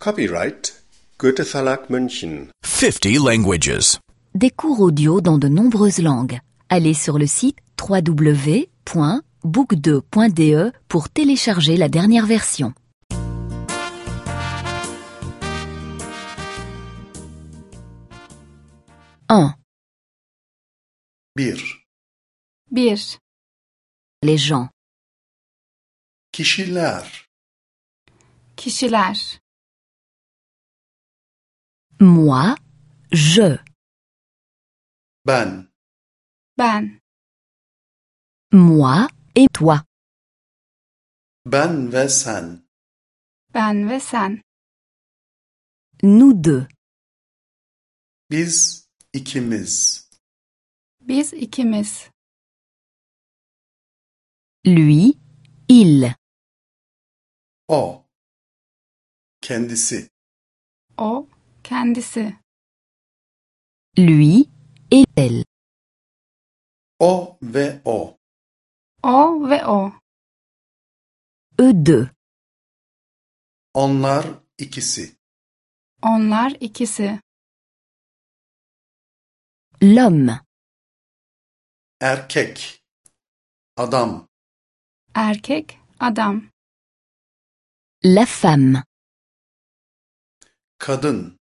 Copyright Goethe Verlag München. 50 languages. Des cours audio dans de nombreuses langues. Allez sur le site www.book2.de pour télécharger la dernière version. Un. Bir. Les gens. Kişiler. Moi, je. Ben. Moi et toi. Ben ve sen. Nous deux. Biz ikimiz. Lui, il. O. Kendisi. Lui et elle. O ve o. Eux deux. Onlar ikisi. L'homme. Erkek. Adam. La femme. Kadın.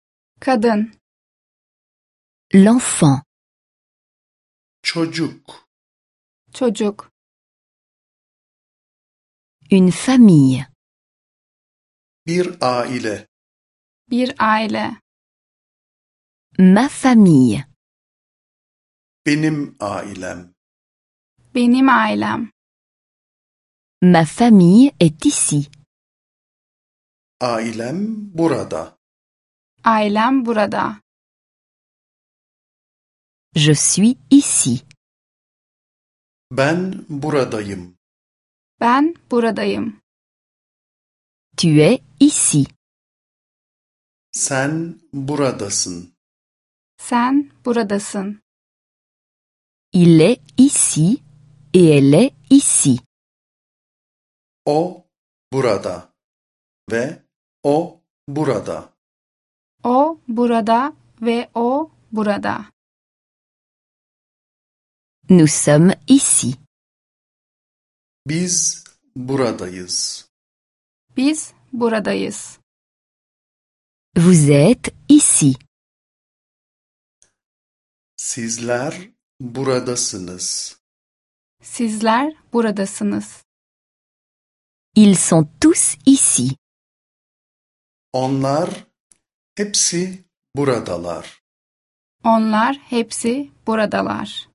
L'enfant. Çocuk. Une famille. Bir aile. Ma famille. Benim ailem. Ma famille est ici. Ailem burada. Je suis ici. Ben buradayım. Tu es ici. Sen buradasın. Il est ici et elle est ici. O burada. Ve o burada. Nous sommes ici. Biz buradayız. Vous êtes ici. Sizler buradasınız. Ils sont tous ici. Onlar hepsi buradalar. Onlar hepsi buradalar.